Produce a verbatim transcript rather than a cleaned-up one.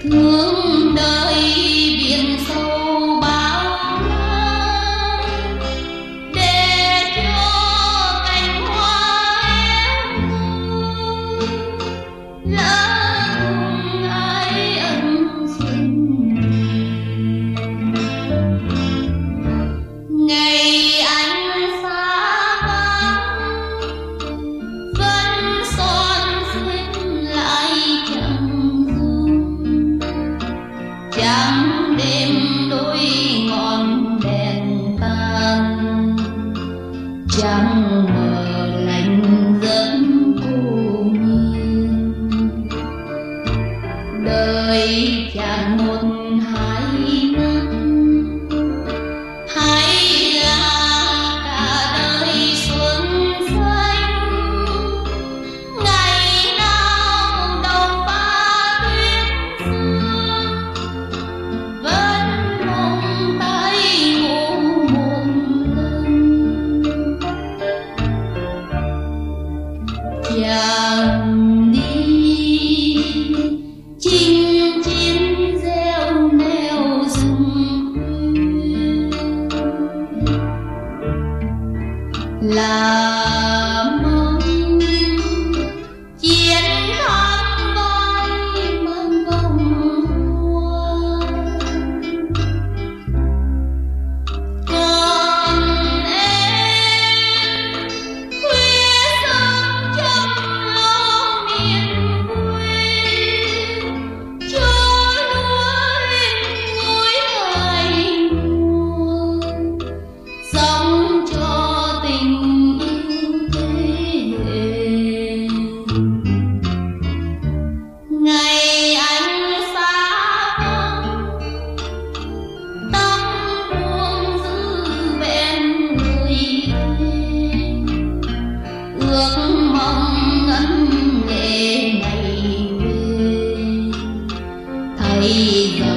thương đời biển sâu bao la, để cho cành hoa em lá cùng ai ân xuân. Ngày anh xa vắng vẫn son phết lại chẳng dung, trắng đêm đôi ngọn đèn tan, trăng mờ lạnh dẫn cô nhiên. Đời chẳng một hai năm, hay là cả đời xuân xanh. Ngày nào đầu pha tuyết sương, vẫn mong tay ngủ một lần. Chàng đi chinh chiến gieo neo rừng khuya, là mong chiến thắng vai mang vòng hoa. Còn em khuya sớm trong lo miền quê, cho lúa lên ngôi hải mùa, sống cho tình yêu thế hệ. Ngày anh xa vắng, tâm buông giữ bên người em, ước mong ngân nghề ngày về. Thầy giờ